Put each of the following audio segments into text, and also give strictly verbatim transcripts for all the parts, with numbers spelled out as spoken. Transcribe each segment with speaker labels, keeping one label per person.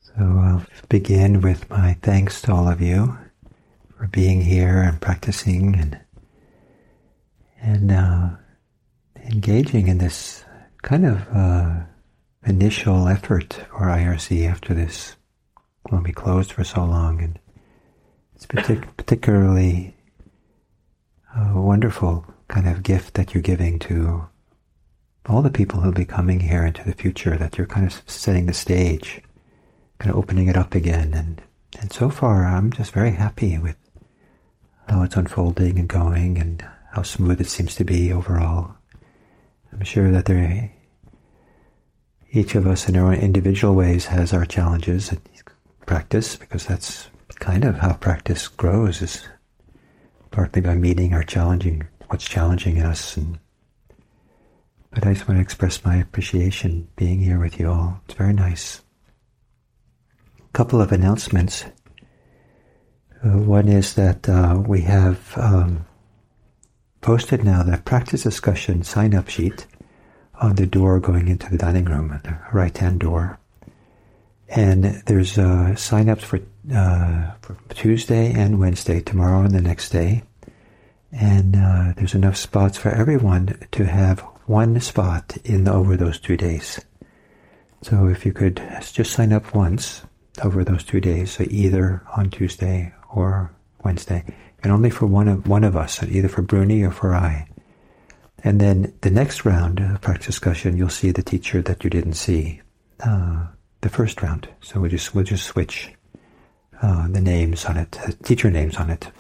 Speaker 1: So I'll begin with my thanks to all of you for being here and practicing and and uh, engaging in this kind of uh, initial effort for I R C after this when we closed for so long. And it's partic- particularly a wonderful kind of gift that you're giving to all the people who'll be coming here into the future, that you're kind of setting the stage, kind of opening it up again. And, and so far, I'm just very happy with how it's unfolding and going and how smooth it seems to be overall. I'm sure that there, each of us in our own individual ways has our challenges and practice, because that's kind of how practice grows, is partly by meeting our challenging, what's challenging in us. And but I just want to express my appreciation being here with you all. It's very nice. A couple of announcements. Uh, one is that uh, we have um, posted now the practice discussion sign-up sheet on the door going into the dining room, the right-hand door. And there's uh, sign-ups for, uh, for Tuesday and Wednesday, tomorrow and the next day. And uh, there's enough spots for everyone to have one spot in over those two days. So if you could just sign up once over those two days, so either on Tuesday or Wednesday, and only for one of one of us, either for Bruni or for I. And then the next round of practice discussion, you'll see the teacher that you didn't see uh, the first round. So we'll just we'll just switch uh, the names on it, uh, teacher names on it,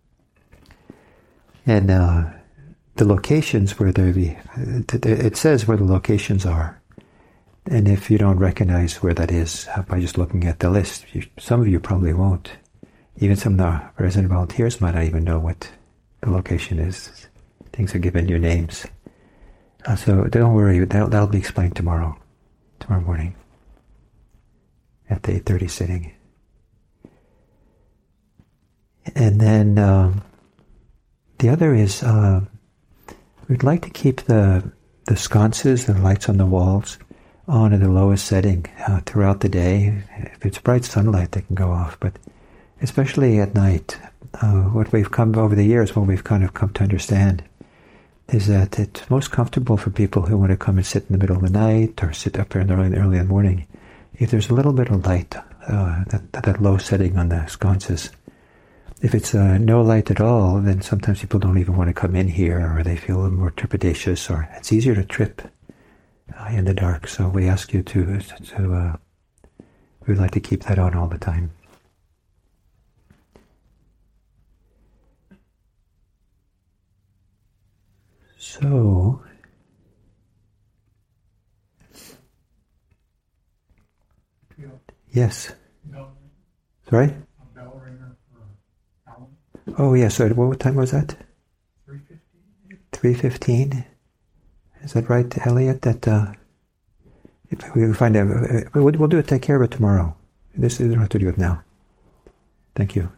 Speaker 1: and uh, the locations where there be. It says where the locations are, and if you don't recognize where that is by just looking at the list, you, some of you probably won't. Even some of the resident volunteers might not even know what the location is. Things are given you names. Uh, so don't worry, that'll, that'll be explained tomorrow, tomorrow morning at the eight thirty sitting. And then um, the other is uh, we'd like to keep the the sconces and lights on the walls on at the lowest setting uh, throughout the day. If it's bright sunlight, they can go off, but especially at night. Uh, what we've come over the years, what we've kind of come to understand, is that it's most comfortable for people who want to come and sit in the middle of the night or sit up there in the early, early in the morning. If there's a little bit of light, uh, that, that low setting on the sconces, if it's uh, no light at all, then sometimes people don't even want to come in here, or they feel a little more trepidatious, or it's easier to trip uh, in the dark. So we ask you to, to uh, we'd like to keep that on all the time. So, yes. Sorry? Oh, yes. So what time was that? three fifteen. Is that right, Elliot? That uh, if we find out, we'll, we'll do it. Take care of it tomorrow. This you don't have to do it now. Thank you.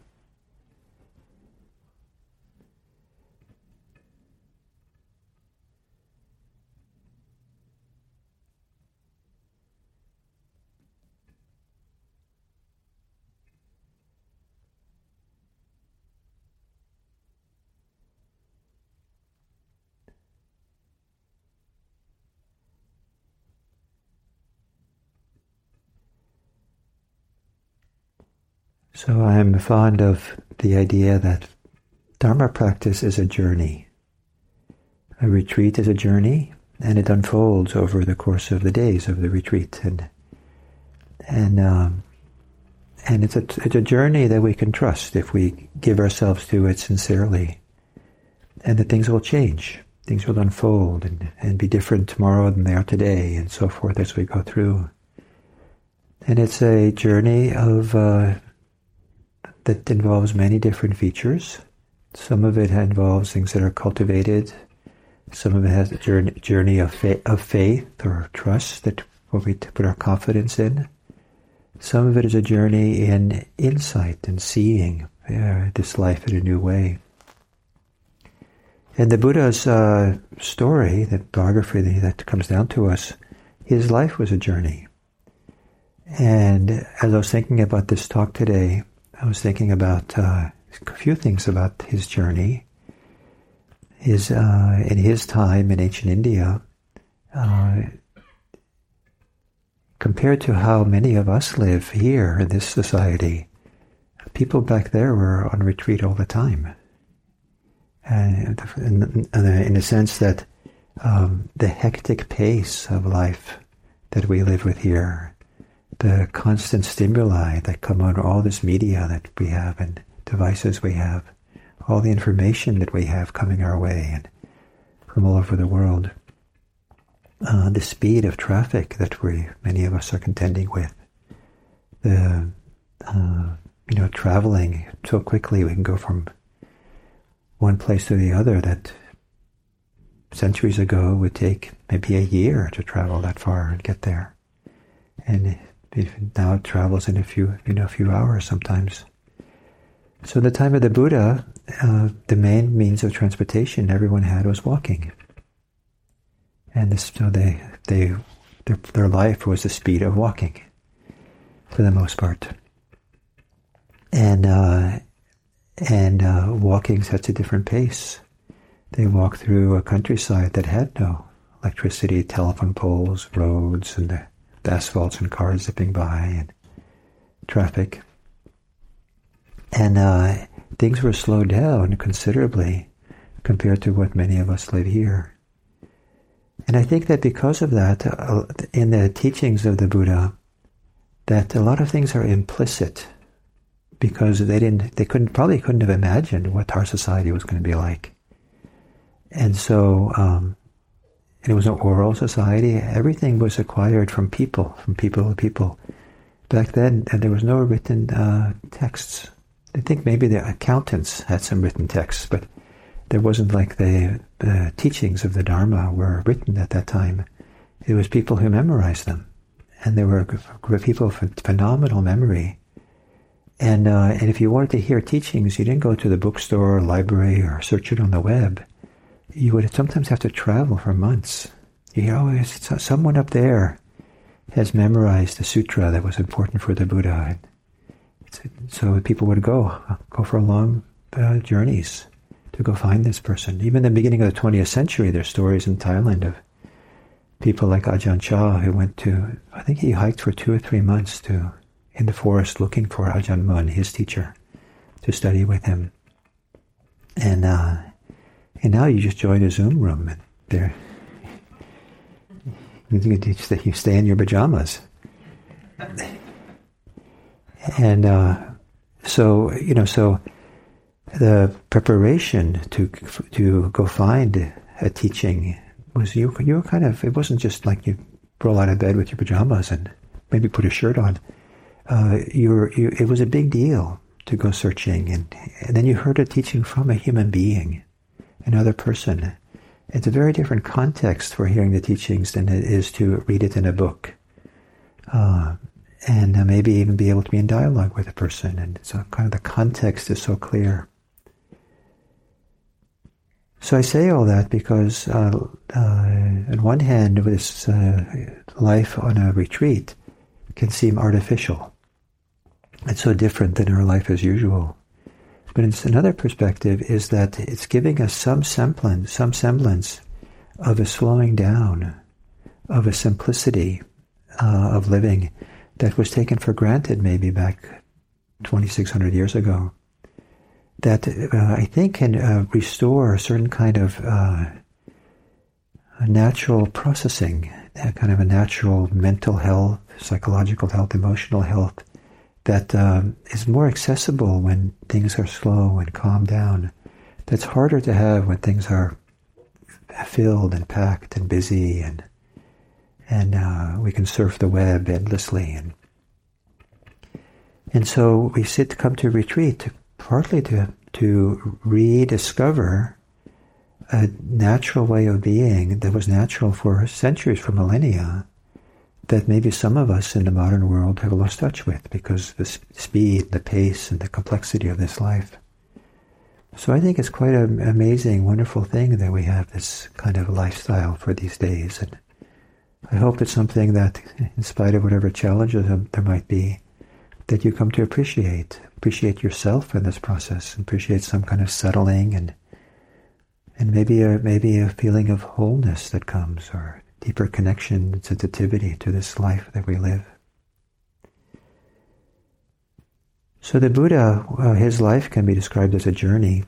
Speaker 1: So I'm fond of the idea that Dharma practice is a journey. A retreat is a journey, and it unfolds over the course of the days of the retreat, and and um, and it's a it's a journey that we can trust if we give ourselves to it sincerely, and that things will change, things will unfold, and and be different tomorrow than they are today, and so forth as we go through. And it's a journey of. Uh, that involves many different features. Some of it involves things that are cultivated. Some of it has a journey, journey of, fa- of faith or trust that what we put our confidence in. Some of it is a journey in insight and seeing uh, this life in a new way. And the Buddha's uh, story, the biography that comes down to us, his life was a journey. And as I was thinking about this talk today, I was thinking about uh, a few things about his journey. His, uh, in his time in ancient India, uh, compared to how many of us live here in this society, people back there were on retreat all the time. And in, in the sense that um, the hectic pace of life that we live with here, the constant stimuli that come on all this media that we have and devices we have, all the information that we have coming our way and from all over the world, uh, the speed of traffic that we, many of us are contending with, the, uh, you know, traveling so quickly we can go from one place to the other that centuries ago would take maybe a year to travel that far and get there. And now it travels in a few, you know, a few hours sometimes. So the time of the Buddha, uh, the main means of transportation everyone had was walking. And this, so they, they, their, their life was the speed of walking, for the most part. And, uh, and, uh, walking sets a different pace. They walked through a countryside that had no electricity, telephone poles, roads, and the, the asphalts and cars zipping by, and traffic. And uh, things were slowed down considerably compared to what many of us live here. And I think that because of that, uh, in the teachings of the Buddha, that a lot of things are implicit because they didn't, they couldn't, probably couldn't have imagined what our society was going to be like. And so, um, it was an oral society. Everything was acquired from people, from people to people. Back then, and there was no written uh, texts. I think maybe the accountants had some written texts, but there wasn't like the, the teachings of the Dharma were written at that time. It was people who memorized them. And there were a group of people with phenomenal memory. And, uh, and if you wanted to hear teachings, you didn't go to the bookstore or library or search it on the web. You would sometimes have to travel for months. You hear, oh, someone up there has memorized the sutra that was important for the Buddha. So people would go, go for long uh, journeys to go find this person. Even in the beginning of the twentieth century, there's stories in Thailand of people like Ajahn Chah who went to, I think he hiked for two or three months to in the forest looking for Ajahn Mun, his teacher, to study with him. And uh, and now you just join a Zoom room and there you stay in your pajamas. And uh, so, you know, so the preparation to to go find a teaching was you you were kind of, it wasn't just like you roll out of bed with your pajamas and maybe put a shirt on. Uh, you were, you, it was a big deal to go searching, and, and then you heard a teaching from a human being, another person. It's a very different context for hearing the teachings than it is to read it in a book. Uh, and uh, maybe even be able to be in dialogue with a person. And so kind of the context is so clear. So I say all that because uh, uh, on one hand, this uh, life on a retreat can seem artificial. It's so different than our life as usual. But it's another perspective is that it's giving us some semblance, some semblance of a slowing down, of a simplicity uh, of living that was taken for granted maybe back twenty-six hundred years ago. That uh, I think can uh, restore a certain kind of uh, a natural processing, a kind of a natural mental health, psychological health, emotional health, that um, is more accessible when things are slow and calm down. That's harder to have when things are filled and packed and busy, and and uh, we can surf the web endlessly. And and so we sit to come to retreat partly to to rediscover a natural way of being that was natural for centuries, for millennia, that maybe some of us in the modern world have lost touch with because of the speed, the pace, and the complexity of this life. So I think it's quite an amazing, wonderful thing that we have this kind of lifestyle for these days. And I hope it's something that, in spite of whatever challenges there might be, that you come to appreciate. Appreciate yourself in this process. Appreciate some kind of settling and and maybe a, maybe a feeling of wholeness that comes, or deeper connection and sensitivity to this life that we live. So the Buddha, uh, his life can be described as a journey.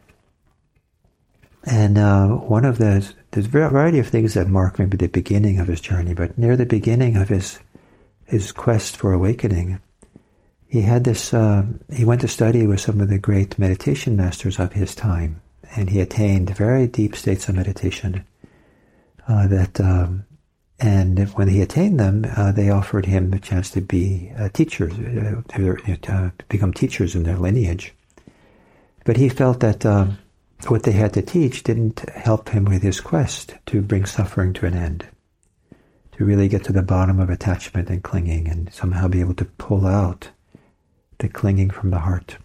Speaker 1: And uh, one of the, there's a variety of things that mark maybe the beginning of his journey, but near the beginning of his his quest for awakening, he had this, uh, he went to study with some of the great meditation masters of his time, and he attained very deep states of meditation uh, that, um, and when he attained them, uh, they offered him the chance to be uh, teachers, uh, to, uh, become teachers in their lineage. But he felt that um, what they had to teach didn't help him with his quest to bring suffering to an end, to really get to the bottom of attachment and clinging, and somehow be able to pull out the clinging from the heart.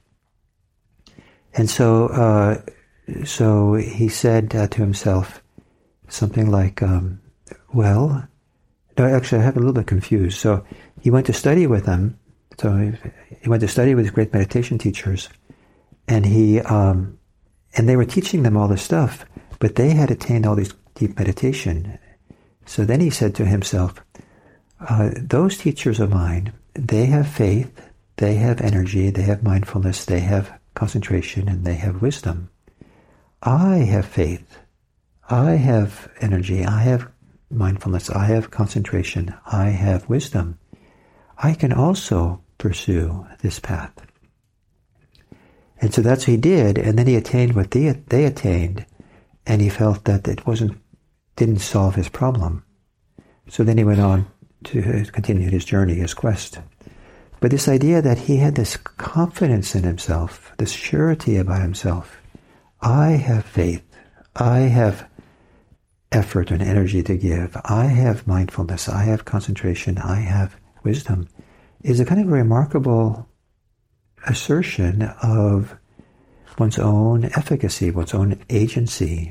Speaker 1: And so, uh, so he said uh, to himself something like, um, well, no, actually I have a little bit confused. So he went to study with them. So he, he went to study with his great meditation teachers, and he, um, and they were teaching them all this stuff, but they had attained all this deep meditation. So then he said to himself, uh, those teachers of mine, they have faith, they have energy, they have mindfulness, they have concentration, and they have wisdom. I have faith, I have energy, I have mindfulness, I have concentration, I have wisdom. I can also pursue this path. And so that's what he did, and then he attained what they, they attained, and he felt that it wasn't, didn't solve his problem. So then he went on to continue his journey, his quest. But this idea that he had this confidence in himself, this surety about himself, I have faith, I have effort and energy to give, I have mindfulness, I have concentration, I have wisdom, is a kind of remarkable assertion of one's own efficacy, one's own agency.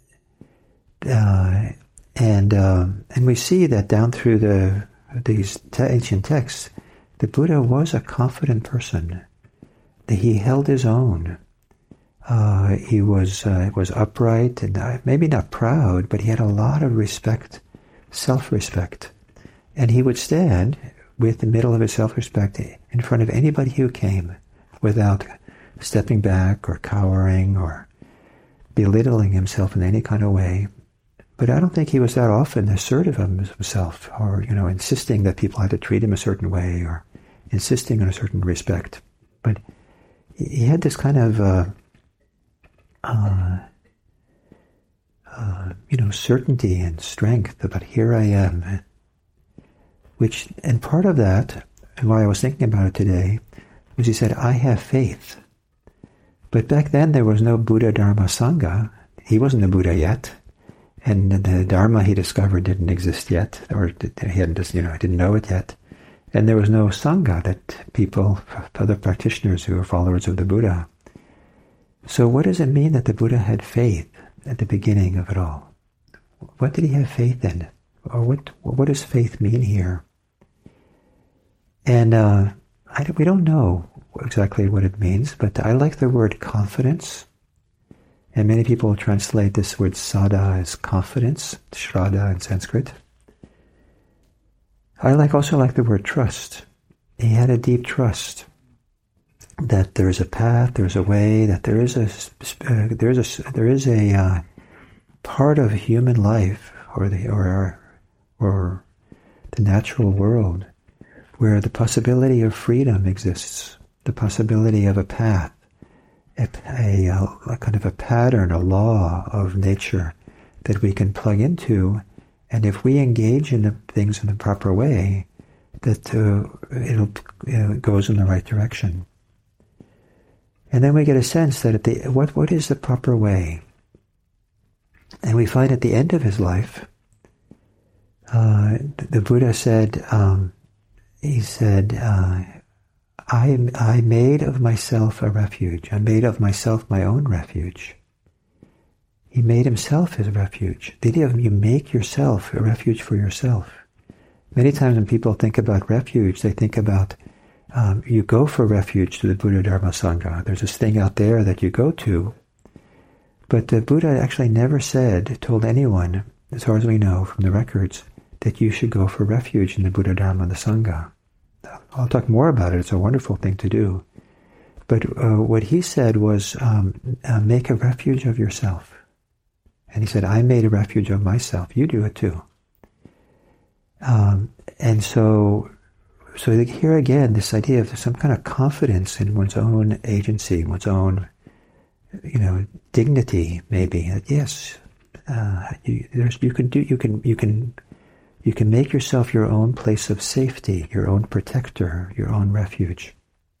Speaker 1: Uh, and um, and we see that down through the these te- ancient texts, the Buddha was a confident person. That he held his own. Uh, he was uh, was upright and uh, maybe not proud, but he had a lot of respect, self-respect, and he would stand with the middle of his self-respect in front of anybody who came, without stepping back or cowering or belittling himself in any kind of way. But I don't think he was that often assertive of himself, or, you know, insisting that people had to treat him a certain way, or insisting on a certain respect. But he had this kind of, uh, uh, uh, you know, certainty and strength about, here I am. Which, and part of that, and why I was thinking about it today, was he said, I have faith. But back then there was no Buddha, Dharma, Sangha. He wasn't a Buddha yet. And the Dharma he discovered didn't exist yet, or he hadn't just, you know, didn't know it yet. And there was no Sangha, that people, other practitioners who were followers of the Buddha. So what does it mean that the Buddha had faith at the beginning of it all? What did he have faith in? Or what what does faith mean here? And uh, I, we don't know exactly what it means, but I like the word confidence. And many people translate this word sada as confidence, shraddha in Sanskrit. I like also like the word trust. He had a deep trust that there is a path, there is a way, that there is a uh, there is a there is a uh, part of human life, or the or our, or the natural world, where the possibility of freedom exists, the possibility of a path, a, a, a kind of a pattern, a law of nature that we can plug into, and if we engage in the things in the proper way, that uh, it'll, it goes in the right direction. And then we get a sense that at the what what is the proper way? And we find at the end of his life, uh, the Buddha said, um, he said, uh, I, I made of myself a refuge. I made of myself my own refuge. He made himself his refuge. The idea of you make yourself a refuge for yourself. Many times when people think about refuge, they think about um, you go for refuge to the Buddha, Dharma, Sangha. There's this thing out there that you go to. But the Buddha actually never said, told anyone, as far as we know from the records, that you should go for refuge in the Buddha, Dharma, and the Sangha. I'll talk more about it. It's a wonderful thing to do. But uh, what he said was, um, uh, make a refuge of yourself. And he said, I made a refuge of myself. You do it too. Um, and so, so here again, this idea of some kind of confidence in one's own agency, one's own, you know, dignity, maybe. That yes, uh, you, there's, you can do, you can, you can, you can make yourself your own place of safety, your own protector, your own refuge.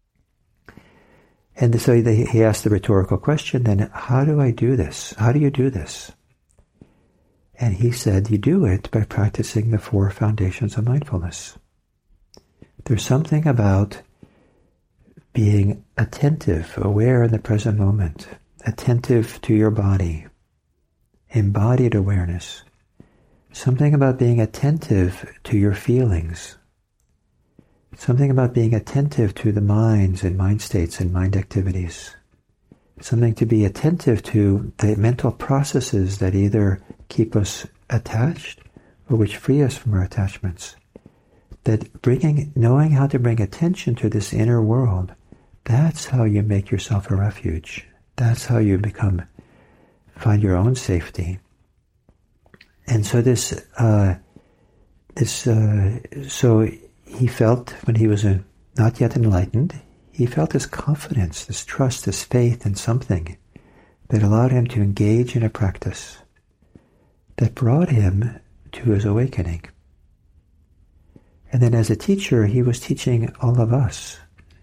Speaker 1: And so they, he asked the rhetorical question, then, how do I do this? How do you do this? And he said, you do it by practicing the four foundations of mindfulness. There's something about being attentive, aware in the present moment, attentive to your body, embodied awareness. Something about being attentive to your feelings. Something about being attentive to the minds and mind states and mind activities. Something to be attentive to the mental processes that either keep us attached or which free us from our attachments. That bringing, knowing how to bring attention to this inner world, that's how you make yourself a refuge. That's how you become, find your own safety. And so this, uh, this, uh, so he felt when he was a, not yet enlightened, he felt this confidence, this trust, this faith in something that allowed him to engage in a practice that brought him to his awakening. And then as a teacher, he was teaching all of us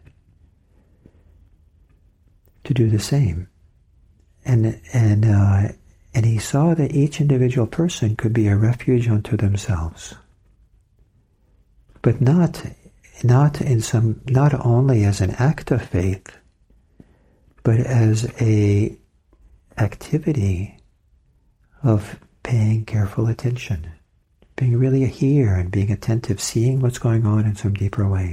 Speaker 1: to do the same. And, and, uh, and he saw that each individual person could be a refuge unto themselves. But not, not in some, not only as an act of faith, but as a activity of paying careful attention, being really here and being attentive, seeing what's going on in some deeper way.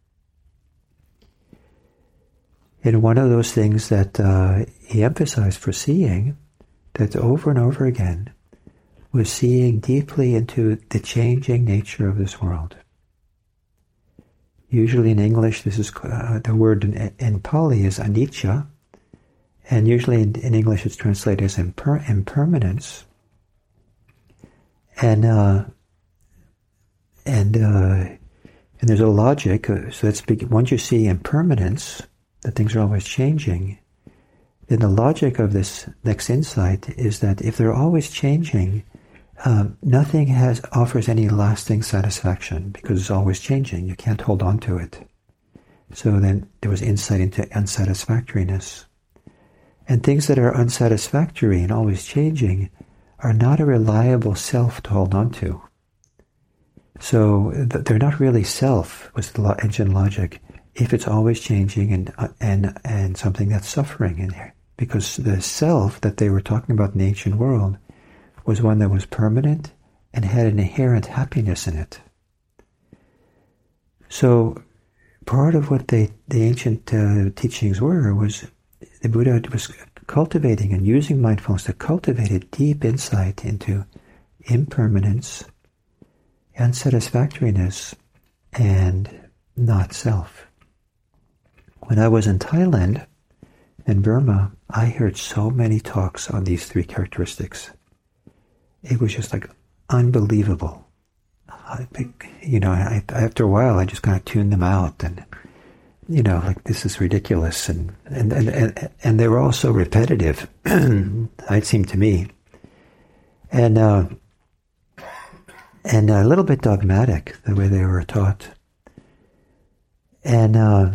Speaker 1: And one of those things that uh, he emphasized for seeing, that over and over again, was seeing deeply into the changing nature of this world. Usually in English, this is uh, the word in, in Pali is anicca, and usually in, in English it's translated as imper- impermanence. And uh, and uh, and there's a logic. Uh, so that's big. Once you see impermanence, that things are always changing, then the logic of this next insight is that if they're always changing, um, nothing has offers any lasting satisfaction because it's always changing. You can't hold on to it. So then there was insight into unsatisfactoriness. And things that are unsatisfactory and always changing are not a reliable self to hold on to. So th- they're not really self, was the lo- ancient logic, if it's always changing and uh, and and something that's suffering in there. Because the self that they were talking about in the ancient world was one that was permanent and had an inherent happiness in it. So part of what they, the ancient uh, teachings were was the Buddha was cultivating and using mindfulness to cultivate a deep insight into impermanence, unsatisfactoriness, and not self. When I was in Thailand and Burma, I heard so many talks on these three characteristics. It was just like unbelievable. I think, you know, I, after a while, I just kind of tuned them out, and you know, like this is ridiculous, and and and and, and they were all so repetitive. It seemed to me, and uh, and a little bit dogmatic the way they were taught, and uh,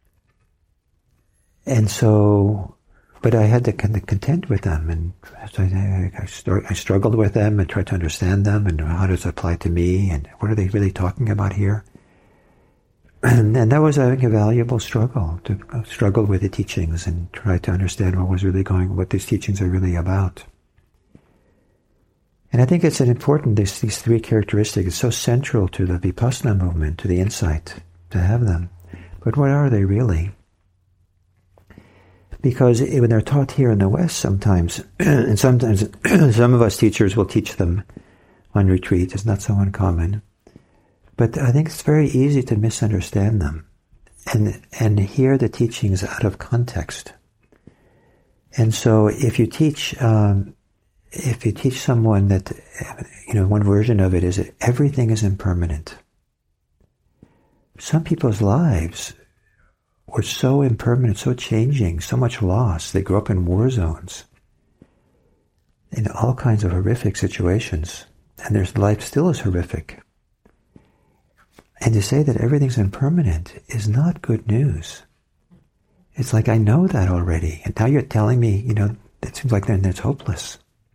Speaker 1: and so. But I had to kind of contend with them, and so I, I, start, I struggled with them and tried to understand them, and how does it apply to me, and what are they really talking about here? And, and that was I think, a valuable struggle, to struggle with the teachings and try to understand what was really going, what these teachings are really about. And I think it's an important, this, these three characteristics, it's so central to the Vipassana movement, to the insight, to have them. But what are they really? Because when they're taught here in the West sometimes, and sometimes some of us teachers will teach them on retreat, it's not so uncommon. But I think it's very easy to misunderstand them and and hear the teachings out of context. And so if you teach um, if you teach someone that, you know, one version of it is that everything is impermanent. Some people's lives were so impermanent, so changing, so much loss. They grew up in war zones, in all kinds of horrific situations, and their life still is horrific. And to say that everything's impermanent is not good news. It's like, I know that already, and now you're telling me, you know, it seems like then it's hopeless.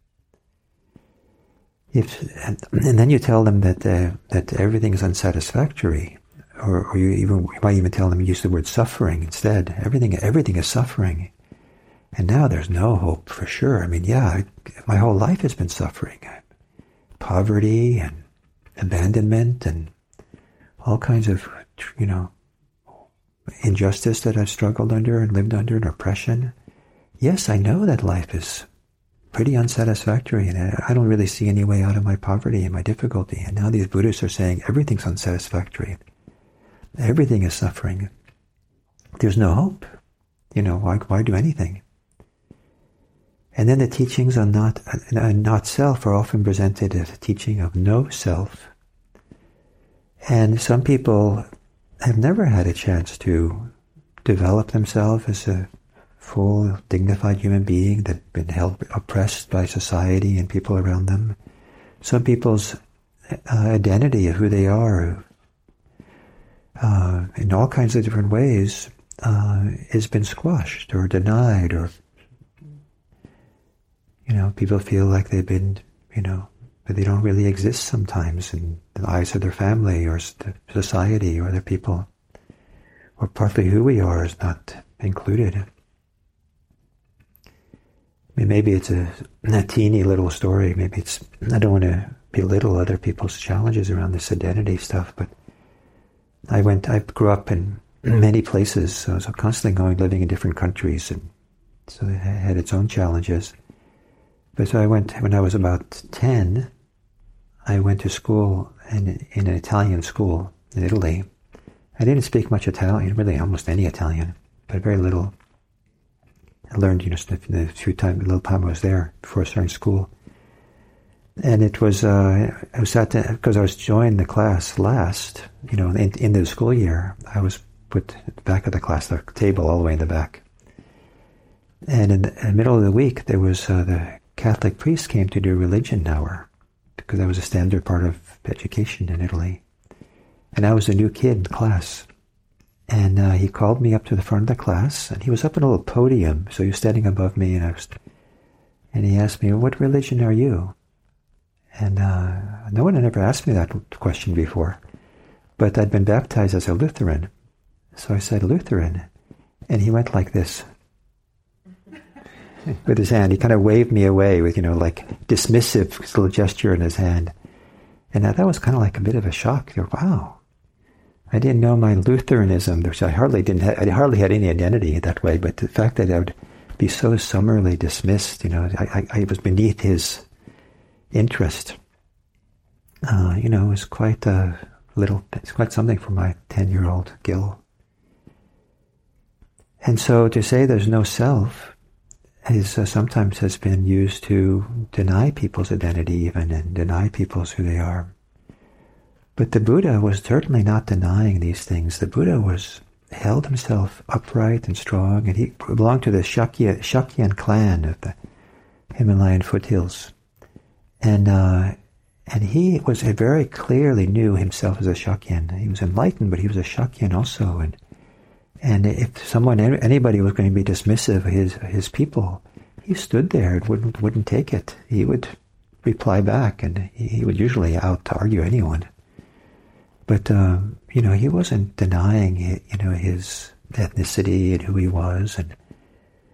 Speaker 1: If and, and then you tell them that uh, that everything is unsatisfactory, or, or you even you might even tell them, use the word suffering instead. Everything everything is suffering, and now there's no hope for sure. I mean, yeah, I, my whole life has been suffering, poverty and abandonment and all kinds of, you know, injustice that I've struggled under and lived under, and oppression. Yes, I know that life is pretty unsatisfactory, and I don't really see any way out of my poverty and my difficulty. And now these Buddhists are saying everything's unsatisfactory. Everything is suffering. There's no hope. You know, why, why do anything? And then the teachings on not, on not self are often presented as a teaching of no self. And some people have never had a chance to develop themselves as a full, dignified human being that's been held oppressed by society and people around them. Some people's uh, identity of who they are, uh, in all kinds of different ways, uh, has been squashed or denied, or, you know, people feel like they've been, you know, that they don't really exist sometimes in the eyes of their family or society or other people, or partly who we are is not included. I mean, maybe it's a, a teeny little story. Maybe it's, I don't want to belittle other people's challenges around this identity stuff, but I went, I grew up in many places, so I was constantly going, living in different countries, and so it had its own challenges. But so I went, when I was about ten, I went to school in, in an Italian school in Italy. I didn't speak much Italian, really almost any Italian, but very little. I learned, you know, the few time, the little time I was there before I started school. And it was, uh, I was at the, because I was joined the class last, you know, in, in the school year, I was put at the back of the class, the table all the way in the back. And in the, in the middle of the week, there was, uh, the Catholic priest came to do religion hour, because that was a standard part of education in Italy. And I was a new kid in class. And uh, he called me up to the front of the class, and he was up on a little podium, so he was standing above me, and I was, and he asked me, "What religion are you?" And uh, no one had ever asked me that question before, but I'd been baptized as a Lutheran, so I said Lutheran, and he went like this with his hand. He kind of waved me away with, you know, like dismissive little gesture in his hand, and that, that was kind of like a bit of a shock. Wow. I didn't know my Lutheranism, which I hardly didn't. Ha- I hardly had any identity that way. But the fact that I would be so summarily dismissed, you know, I, I, I was beneath his interest. Uh, you know, it was quite a little. It's quite something for my ten-year-old Gil. And so to say there's no self is uh, sometimes has been used to deny people's identity, even, and deny people's who they are. But the Buddha was certainly not denying these things. The Buddha was held himself upright and strong, and he belonged to the Shakya, Shakyan clan of the Himalayan foothills. And uh, and he was he very clearly knew himself as a Shakyan. He was enlightened, but he was a Shakyan also. And and if someone, anybody was going to be dismissive of his his people, he stood there and wouldn't wouldn't take it. He would reply back, and he would usually out to argue anyone. But, um, you know, he wasn't denying, you know, his ethnicity and who he was. And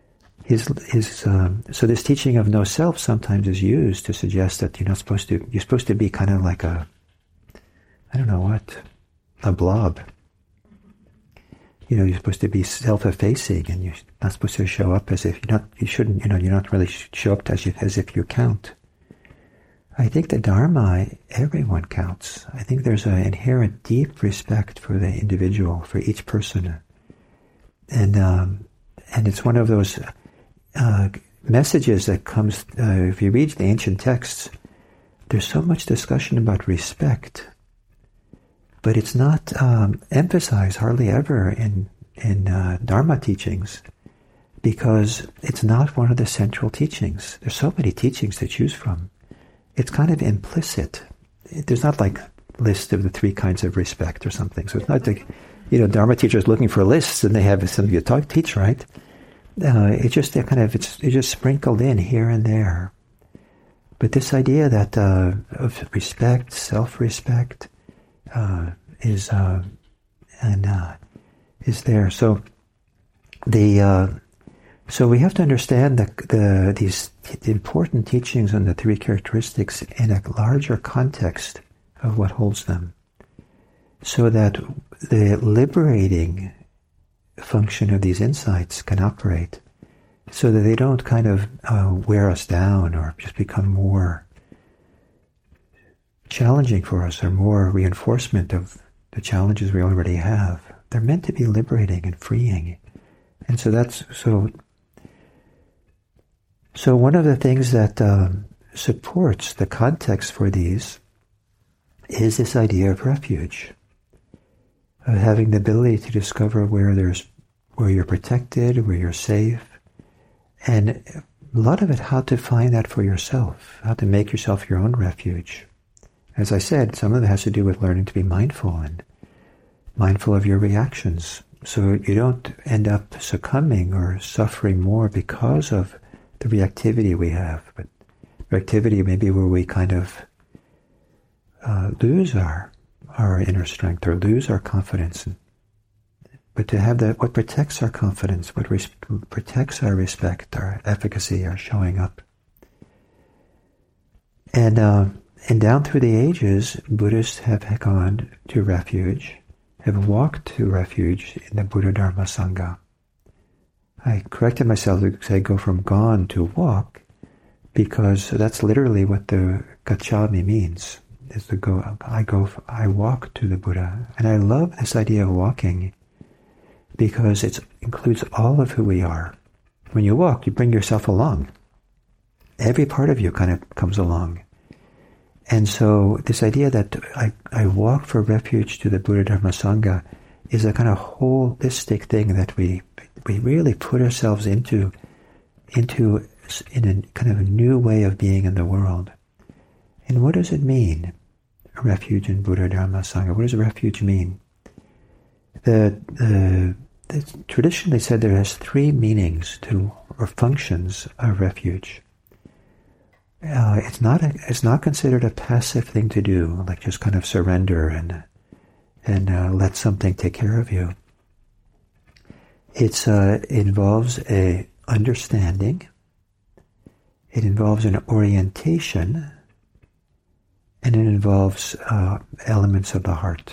Speaker 1: his his um, so this teaching of no self sometimes is used to suggest that you're not supposed to. You're supposed to be kind of like a, I don't know what, a blob. You know, you're supposed to be self-effacing, and you're not supposed to show up as if you're not. You shouldn't. You know, you're not really show up as you, as if you count. I think the Dharma, everyone counts. I think there's an inherent deep respect for the individual, for each person, and um, and it's one of those uh, messages that comes. Uh, if you read the ancient texts, there's so much discussion about respect. But it's not um, emphasized hardly ever in in uh, Dharma teachings, because it's not one of the central teachings. There's so many teachings to choose from. It's kind of implicit. There's not like a list of the three kinds of respect or something. So it's not like, you know, Dharma teachers looking for lists and they have something to talk, teach, right? Uh, it's just a kind of it's, it's just sprinkled in here and there. But this idea that uh, of respect, self-respect. Uh, is uh, and uh, is there. So the uh, so we have to understand the, the these the important teachings on the three characteristics in a larger context of what holds them, so that the liberating function of these insights can operate, so that they don't kind of uh, wear us down or just become more challenging for us, or more reinforcement of the challenges we already have. They're meant to be liberating and freeing. And so that's, so, so one of the things that um, supports the context for these is this idea of refuge, of having the ability to discover where there's, where you're protected, where you're safe, and a lot of it, how to find that for yourself, how to make yourself your own refuge. As I said, some of it has to do with learning to be mindful and mindful of your reactions, so you don't end up succumbing or suffering more because of the reactivity we have. But reactivity may be where we kind of uh, lose our our inner strength or lose our confidence. But to have that, what protects our confidence, what res- protects our respect, our efficacy, our showing up. And uh, And down through the ages, Buddhists have gone to refuge, have walked to refuge in the Buddha Dharma Sangha. I corrected myself to say go from gone to walk, because that's literally what the gacchami means, is to go, I go, I walk to the Buddha. And I love this idea of walking, because it includes all of who we are. When you walk, you bring yourself along. Every part of you kind of comes along. And so this idea that I, I walk for refuge to the Buddha Dharma Sangha is a kind of holistic thing that we we really put ourselves into into in a kind of a new way of being in the world. And what does it mean, a refuge in Buddha Dharma Sangha? What does refuge mean? The, the, it's traditionally said there has three meanings to, or functions of refuge. Uh, it's not a, it's not considered a passive thing to do, like just kind of surrender and and uh, let something take care of you. It's uh, it involves a understanding. It involves an orientation, and it involves uh, elements of the heart.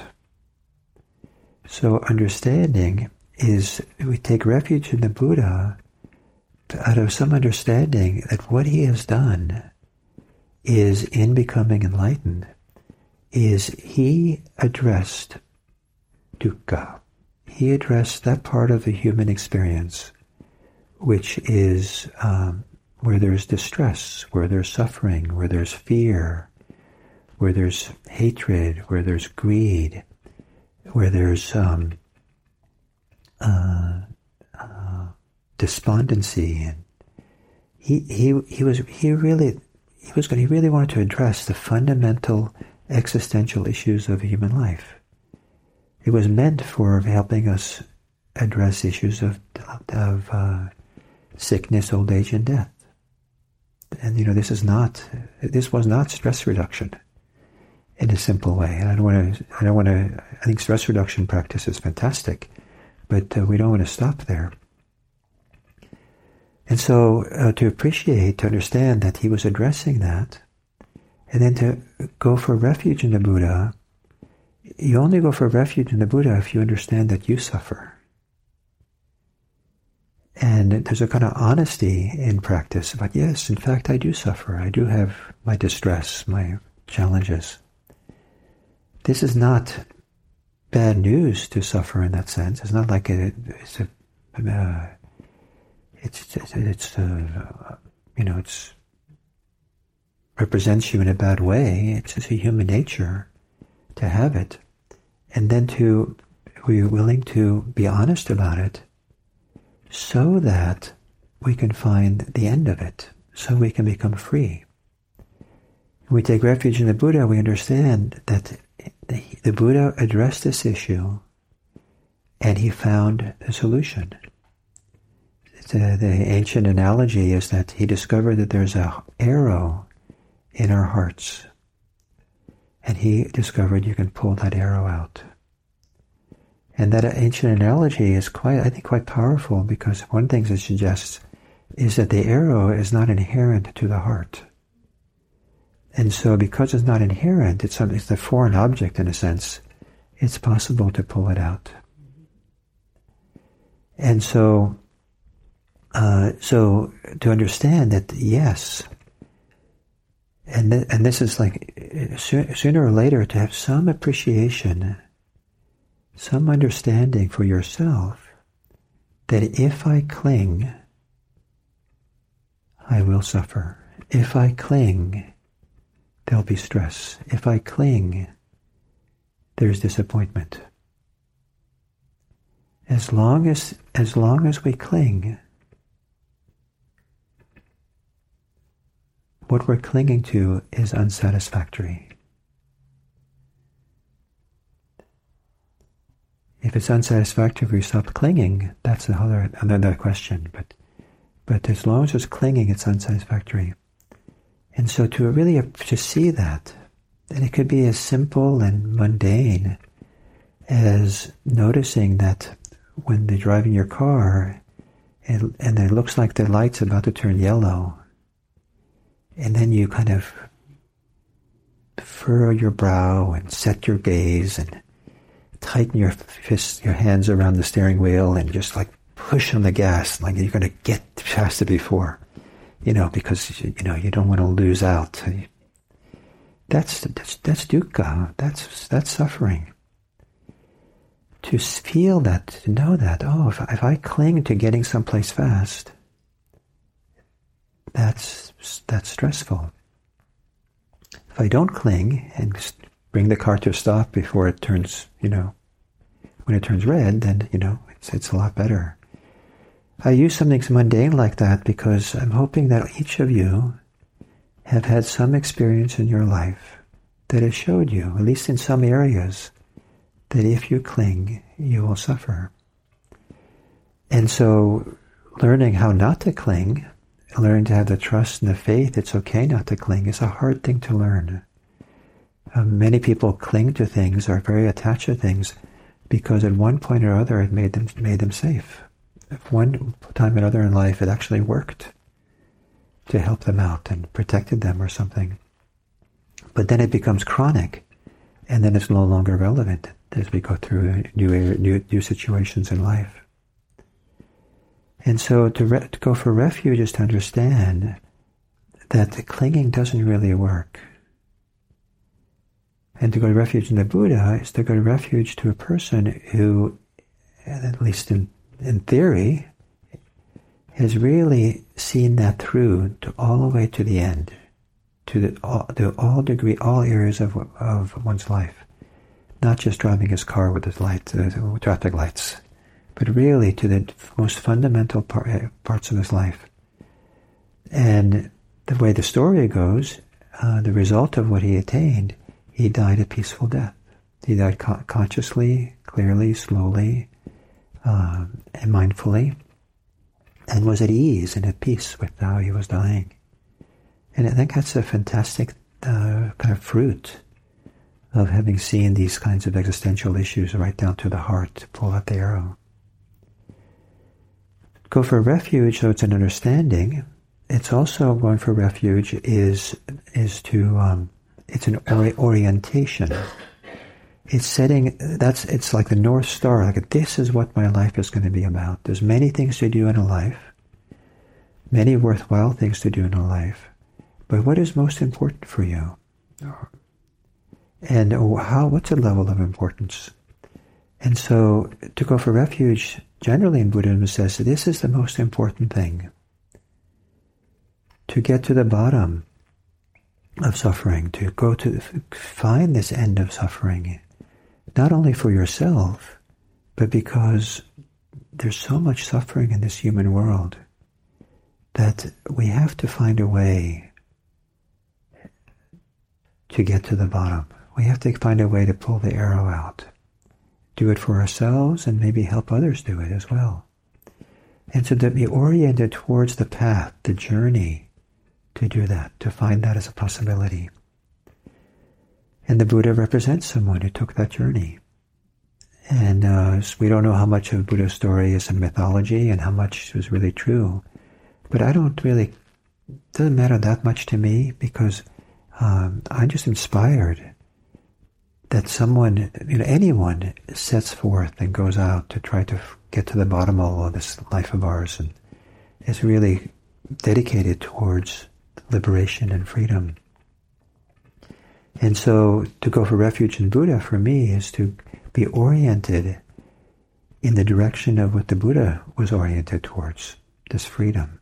Speaker 1: So understanding is, we take refuge in the Buddha out of some understanding that what he has done is, in becoming enlightened, is he addressed dukkha. He addressed that part of the human experience which is um, where there's distress, where there's suffering, where there's fear, where there's hatred, where there's greed, where there's um, uh, uh, despondency, and he he he was he really he was going he really wanted to address the fundamental existential issues of human life. It was meant for helping us address issues of of uh, sickness, old age, and death. And you know, this is not this was not stress reduction in a simple way. And I don't want to. I don't want to. I think stress reduction practice is fantastic, but uh, we don't want to stop there. And so uh, to appreciate, to understand that he was addressing that, and then to go for refuge in the Buddha, you only go for refuge in the Buddha if you understand that you suffer. And there's a kind of honesty in practice about, yes, in fact, I do suffer. I do have my distress, my challenges. This is not bad news to suffer in that sense. It's not like it, it's a, uh, it's, it's, it's uh, you know, it's represents you in a bad way. It's just a human nature to have it. And then to be willing to be honest about it so that we can find the end of it, so we can become free. When we take refuge in the Buddha, we understand that the, the Buddha addressed this issue and he found the solution. The, the ancient analogy is that he discovered that there's an arrow in our hearts, and he discovered you can pull that arrow out. And that ancient analogy is quite, I think, quite powerful, because one thing it suggests is that the arrow is not inherent to the heart. And so because it's not inherent, it's, some, it's a foreign object in a sense, it's possible to pull it out. And so, uh, so to understand that, yes, and, th- and this is like, so, sooner or later, to have some appreciation, some understanding for yourself that if I cling, I will suffer. If I cling, there'll be stress. If I cling, there's disappointment. As long as, as long as we cling, what we're clinging to is unsatisfactory. If it's unsatisfactory, if we stop clinging, that's another, another question. But, but as long as it's clinging, it's unsatisfactory. And so to really to see that, and it could be as simple and mundane as noticing that when you're driving your car, and, and it looks like the light's about to turn yellow, and then you kind of furrow your brow and set your gaze and tighten your fists, your hands around the steering wheel, and just like push on the gas, like you're going to get faster before, you know, because you know you don't want to lose out. That's that's that's dukkha. That's that's suffering. To feel that, to know that, oh, if, if I cling to getting someplace fast, that's that's stressful. If I don't cling and just bring the car to a stop before it turns, you know, when it turns red, then, you know, it's, it's a lot better. I use something mundane like that because I'm hoping that each of you have had some experience in your life that has showed you, at least in some areas, that if you cling, you will suffer. And so learning how not to cling, learning to have the trust and the faith, it's okay not to cling, is a hard thing to learn. Um, many people cling to things, are very attached to things, because at one point or other it made them made them safe. At one time or another in life it actually worked to help them out and protected them or something. But then it becomes chronic, and then it's no longer relevant as we go through new new, new situations in life. And so to, re- to go for refuge is to understand that the clinging doesn't really work. And to go to refuge in the Buddha is to go to refuge to a person who, at least in, in theory, has really seen that through to all the way to the end, to the all, to all degree, all areas of of one's life, not just driving his car with his lights, uh, traffic lights, but really to the most fundamental part, parts of his life. And the way the story goes, uh, the result of what he attained, he died a peaceful death. He died co- consciously, clearly, slowly, uh, and mindfully, and was at ease and at peace with how he was dying. And I think that's a fantastic uh, kind of fruit of having seen these kinds of existential issues right down to the heart to pull out the arrow. go for refuge, so it's an understanding. It's also going for refuge is is to um, it's an ori- orientation. It's setting that's it's like the North Star. Like this is what my life is going to be about. There's many things to do in a life, many worthwhile things to do in a life, but what is most important for you? And how? What's the level of importance? And so, to go for refuge, generally in Buddhism, says this is the most important thing. To get to the bottom of suffering, to go to find this end of suffering, not only for yourself, but because there's so much suffering in this human world that we have to find a way to get to the bottom. We have to find a way to pull the arrow out. Do it for ourselves and maybe help others do it as well. And so to be oriented towards the path, the journey, to do that, to find that as a possibility. And the Buddha represents someone who took that journey. And uh, we don't know how much of Buddha's story is a mythology and how much was really true. But I don't really, it doesn't matter that much to me because um, I'm just inspired that someone, you know, anyone sets forth and goes out to try to get to the bottom of all this life of ours and is really dedicated towards liberation and freedom. And so to go for refuge in Buddha for me is to be oriented in the direction of what the Buddha was oriented towards, this freedom.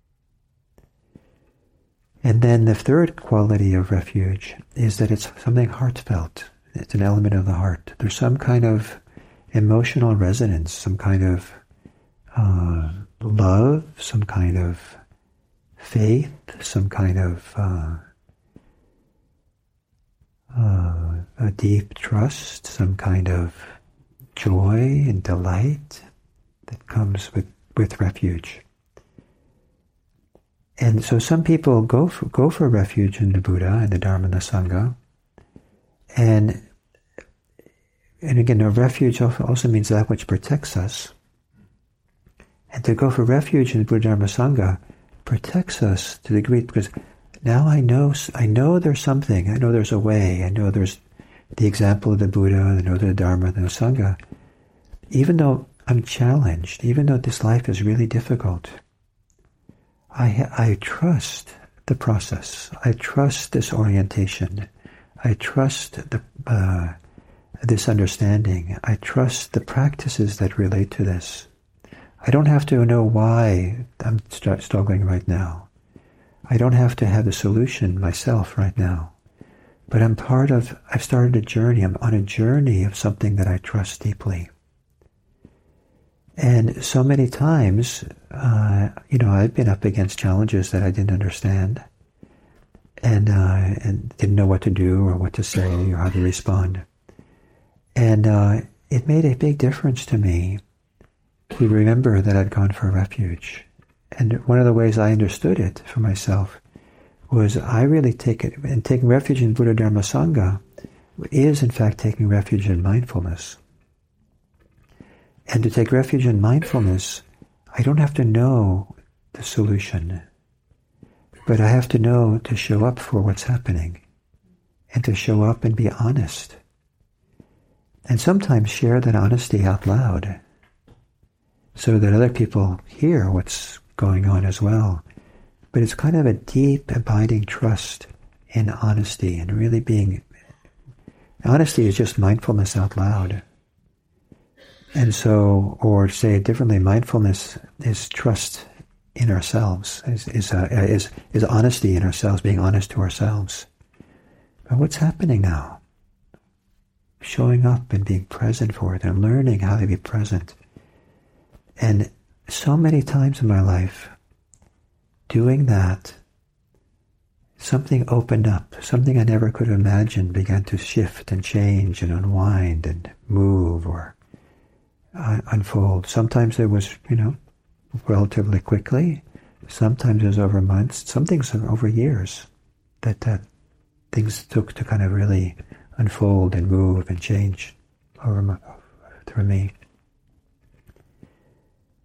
Speaker 1: And then the third quality of refuge is that it's something heartfelt. It's an element of the heart. There's some kind of emotional resonance, some kind of uh, love, some kind of faith, some kind of uh, uh, a deep trust, some kind of joy and delight that comes with, with refuge. And so some people go for, go for refuge in the Buddha and the Dharma and the Sangha. And, and again, a refuge also means that which protects us. And to go for refuge in the Buddha, Dharma, Sangha protects us to the degree, because now I know, I know there's something, I know there's a way, I know there's the example of the Buddha, I know the Dharma, and the Sangha. Even though I'm challenged, even though this life is really difficult, I, I trust the process. I trust this orientation. I trust the, uh, this understanding. I trust the practices that relate to this. I don't have to know why I'm st- struggling right now. I don't have to have the solution myself right now. But I'm part of, I've started a journey. I'm on a journey of something that I trust deeply. And so many times, uh, you know, I've been up against challenges that I didn't understand and, uh, and didn't know what to do or what to say or how to respond. And uh, it made a big difference to me to remember that I'd gone for refuge. And one of the ways I understood it for myself was I really take it, and taking refuge in Buddha, Dharma, Sangha is in fact taking refuge in mindfulness. And to take refuge in mindfulness, I don't have to know the solution, but I have to know to show up for what's happening and to show up and be honest. And sometimes share that honesty out loud so that other people hear what's going on as well. But it's kind of a deep, abiding trust in honesty and really being... Honesty is just mindfulness out loud. And so, or say it differently, mindfulness is trust in ourselves, is is, uh, is is honesty in ourselves, being honest to ourselves. But what's happening now? Showing up and being present for it and learning how to be present. And so many times in my life, doing that, something opened up, something I never could have imagined began to shift and change and unwind and move or uh, unfold. Sometimes it was, you know, relatively quickly. Sometimes it was over months. Some things over years that, that things took to kind of really unfold and move and change over my, through me.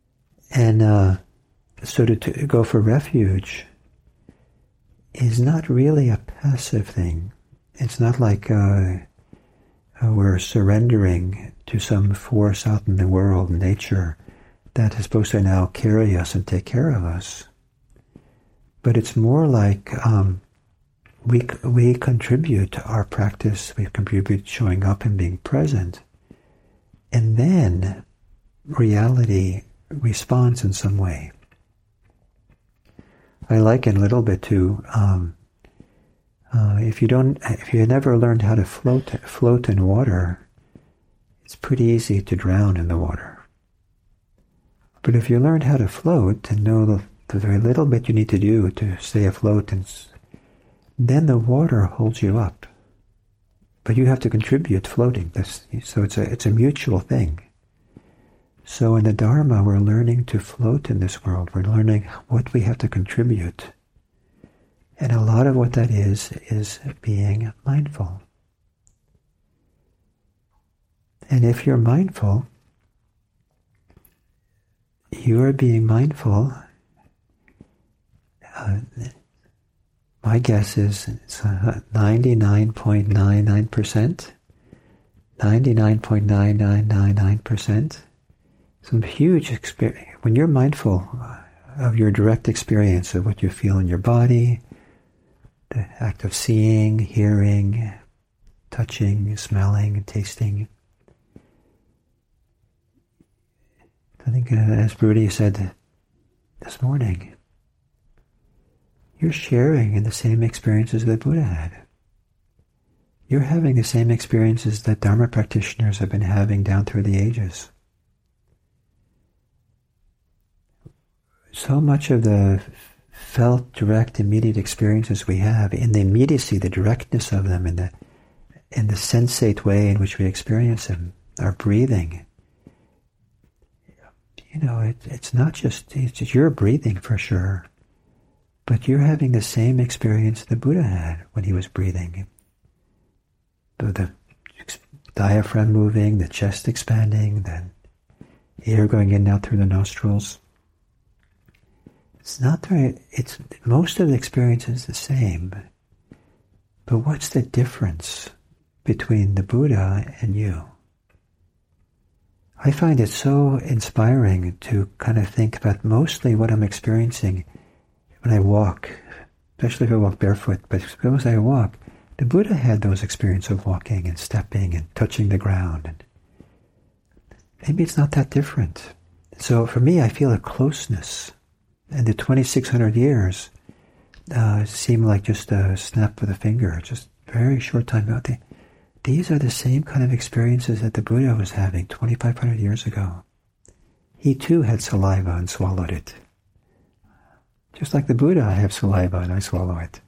Speaker 1: And uh, so to, to go for refuge is not really a passive thing. It's not like uh, uh, we're surrendering to some force out in the world, nature, that is supposed to now carry us and take care of us. But it's more like um, we we contribute to our practice, we contribute showing up and being present, and then reality responds in some way. I liken a little bit to um, uh, if you don't, if you never learned how to float float in water, it's pretty easy to drown in the water. But if you learn how to float and know the, the very little bit you need to do to stay afloat, and then the water holds you up. But you have to contribute floating. This, so it's a it's a mutual thing. So in the Dharma, we're learning to float in this world. We're learning what we have to contribute. And a lot of what that is, is being mindful. And if you're mindful, you are being mindful. Uh, my guess is it's uh, ninety-nine point nine nine percent. ninety-nine point nine nine nine nine percent. Some huge experience. When you're mindful of your direct experience of what you feel in your body, the act of seeing, hearing, touching, smelling, tasting. I think uh, as Rudy said this morning, you're sharing in the same experiences that Buddha had. You're having the same experiences that Dharma practitioners have been having down through the ages. So much of the felt, direct, immediate experiences we have, in the immediacy, the directness of them, in the in the sensate way in which we experience them, our breathing. You know, it, it's not just, it's just you're breathing for sure, but you're having the same experience the Buddha had when he was breathing. The, the diaphragm moving, the chest expanding, the air going in and out through the nostrils. It's not very, it's, most of the experience is the same. But what's the difference between the Buddha and you? I find it so inspiring to kind of think about mostly what I'm experiencing when I walk, especially if I walk barefoot, but suppose I walk. The Buddha had those experiences of walking and stepping and touching the ground. And maybe it's not that different. So for me, I feel a closeness. And the twenty-six hundred years uh, seem like just a snap of the finger, just very short time out there. These are the same kind of experiences that the Buddha was having twenty-five hundred years ago. He too had saliva and swallowed it. Just like the Buddha, I have saliva and I swallow it.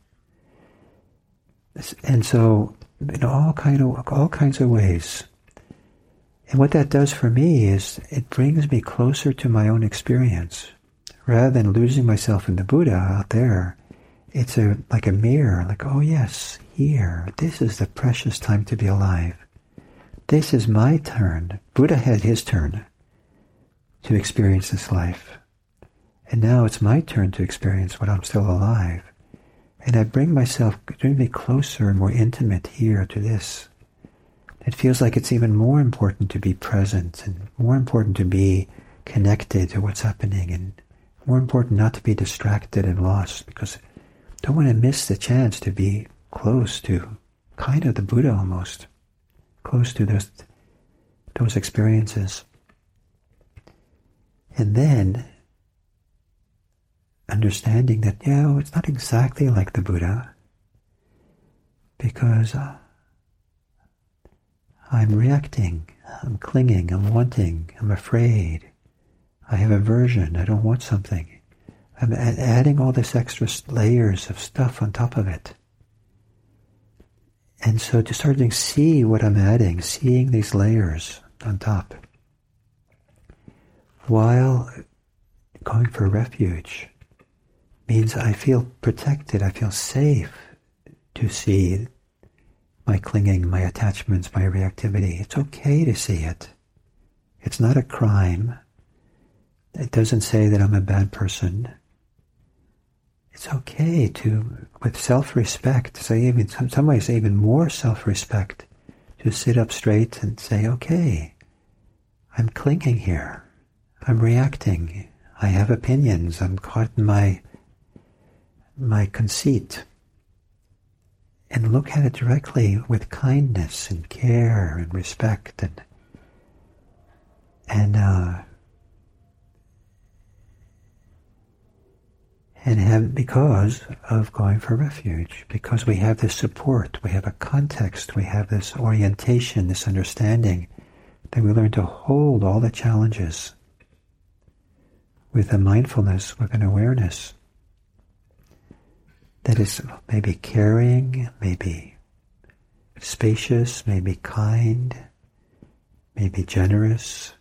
Speaker 1: And so, in all kind of all kinds of ways. And what that does for me is it brings me closer to my own experience. Rather than losing myself in the Buddha out there, it's a like a mirror, like, oh yes, here, this is the precious time to be alive. This is my turn. Buddha had his turn to experience this life. And now it's my turn to experience when I'm still alive. And I bring myself, bring me closer and more intimate here to this. It feels like it's even more important to be present and more important to be connected to what's happening, and more important not to be distracted and lost, because I don't want to miss the chance to be close to kind of the Buddha almost, close to those, those experiences. And then understanding that, yeah, well, it's not exactly like the Buddha, because uh, I'm reacting, I'm clinging, I'm wanting, I'm afraid. I have aversion, I don't want something. I'm adding all this extra layers of stuff on top of it. And so to start to see what I'm adding, seeing these layers on top, while going for refuge, means I feel protected, I feel safe to see my clinging, my attachments, my reactivity. It's okay to see it. It's not a crime. It doesn't say that I'm a bad person. It's okay to, with self-respect, so even in some ways even more self-respect, to sit up straight and say, okay, I'm clinging here. I'm reacting. I have opinions. I'm caught in my, my conceit. And look at it directly with kindness and care and respect and and uh, and have because of going for refuge, because we have this support, we have a context, we have this orientation, this understanding, that we learn to hold all the challenges with a mindfulness, with an awareness that is maybe caring, maybe spacious, maybe kind, maybe generous,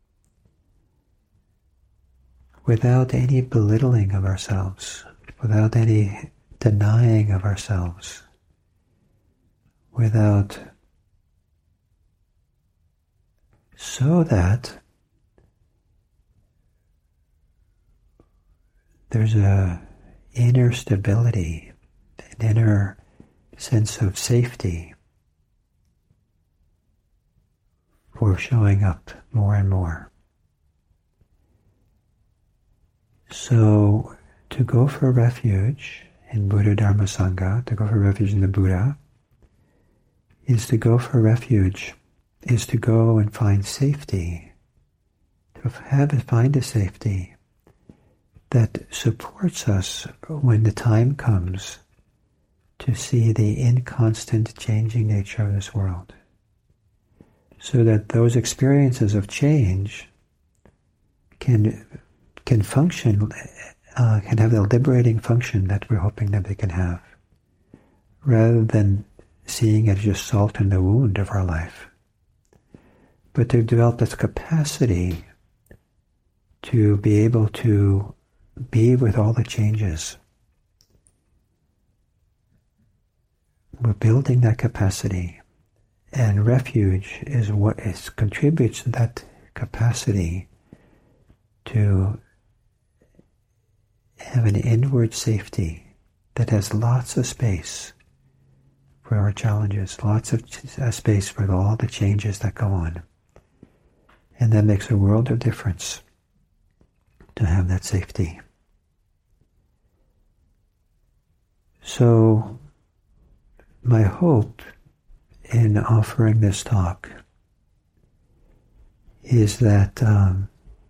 Speaker 1: without any belittling of ourselves, without any denying of ourselves, without, so that there's a inner stability, an inner sense of safety for showing up more and more. So, to go for refuge in Buddha Dharma Sangha, to go for refuge in the Buddha, is to go for refuge, is to go and find safety, to have find a safety that supports us when the time comes to see the inconstant changing nature of this world. So that those experiences of change can can function, uh, can have the liberating function that we're hoping that they can have, rather than seeing it as just salt in the wound of our life. But to develop this capacity to be able to be with all the changes. We're building that capacity, and refuge is what is contributes to that capacity to have an inward safety that has lots of space for our challenges, lots of space for all the changes that go on. And that makes a world of difference to have that safety. So, my hope in offering this talk is that um,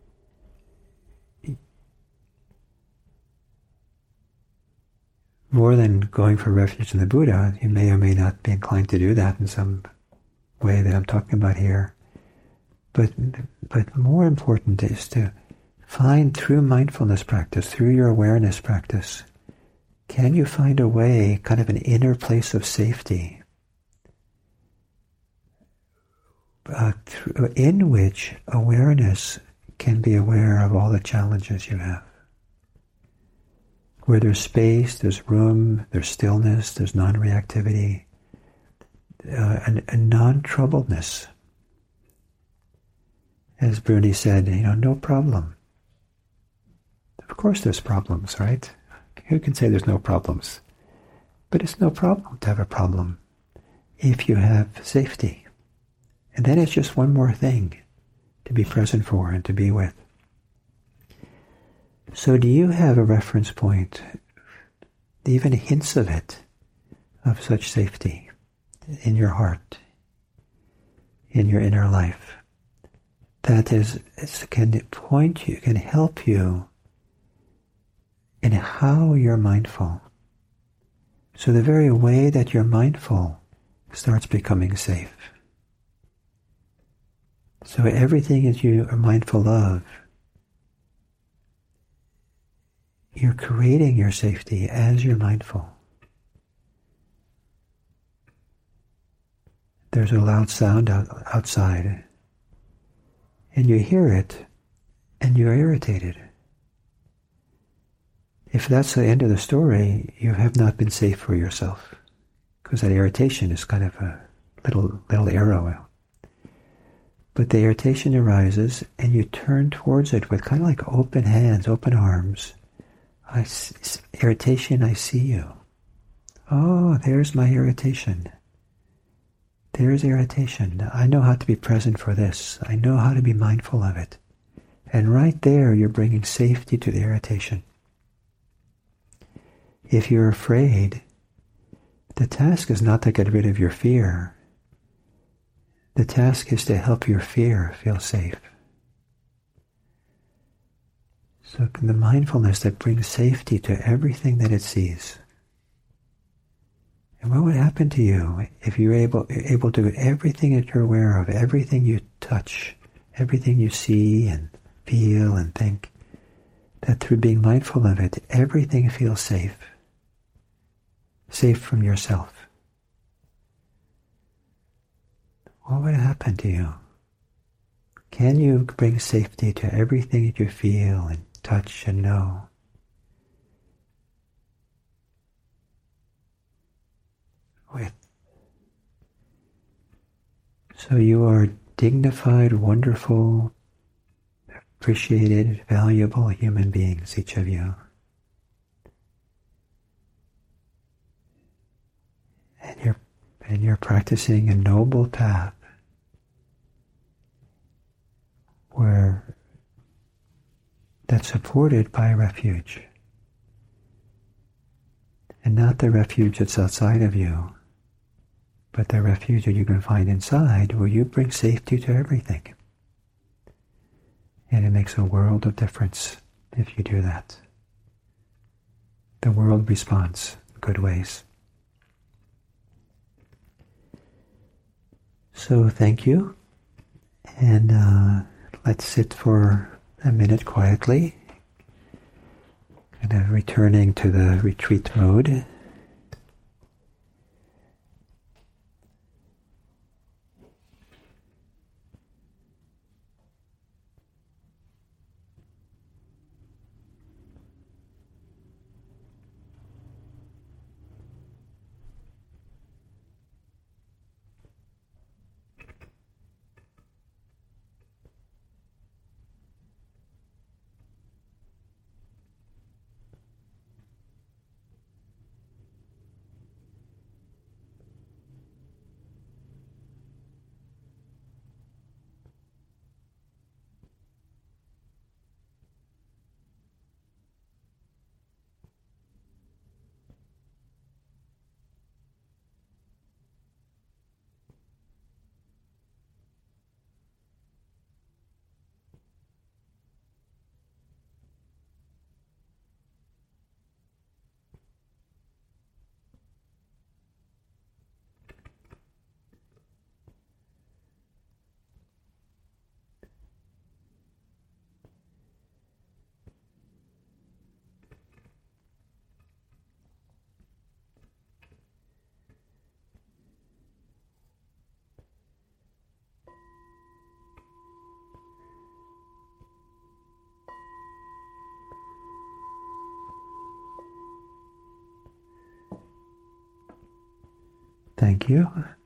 Speaker 1: more than going for refuge in the Buddha, you may or may not be inclined to do that in some way that I'm talking about here. But, but more important is to find through mindfulness practice, through your awareness practice, can you find a way, kind of an inner place of safety, uh, through, in which awareness can be aware of all the challenges you have? Where there's space, there's room, there's stillness, there's non-reactivity, uh, and, and non-troubledness. As Bruni said, you know, no problem. Of course there's problems, right? Who can say there's no problems? But it's no problem to have a problem if you have safety. And then it's just one more thing to be present for and to be with. So do you have a reference point, even hints of it, of such safety in your heart, in your inner life, that is can point you, can help you in how you're mindful? So the very way that you're mindful starts becoming safe. So everything that you are mindful of, you're creating your safety as you're mindful. There's a loud sound out, outside, and you hear it, and you're irritated. If that's the end of the story, you have not been safe for yourself, because that irritation is kind of a little little arrow. But the irritation arises, and you turn towards it with kind of like open hands, open arms. I s- irritation, I see you. Oh, there's my irritation. There's irritation. I know how to be present for this. I know how to be mindful of it. And right there, you're bringing safety to the irritation. If you're afraid, the task is not to get rid of your fear. The task is to help your fear feel safe. So the mindfulness that brings safety to everything that it sees. And what would happen to you if you're able, able to do everything that you're aware of, everything you touch, everything you see and feel and think, that through being mindful of it, everything feels safe. Safe from yourself. What would happen to you? Can you bring safety to everything that you feel and touch and know? With. So you are dignified, wonderful, appreciated, valuable human beings, each of you. And you're, and you're practicing a noble path where that's supported by refuge. And not the refuge that's outside of you, but the refuge that you can find inside where you bring safety to everything. And it makes a world of difference if you do that. The world responds in good ways. So thank you, and uh, let's sit for a minute quietly, kind of returning to the retreat mode. Thank you.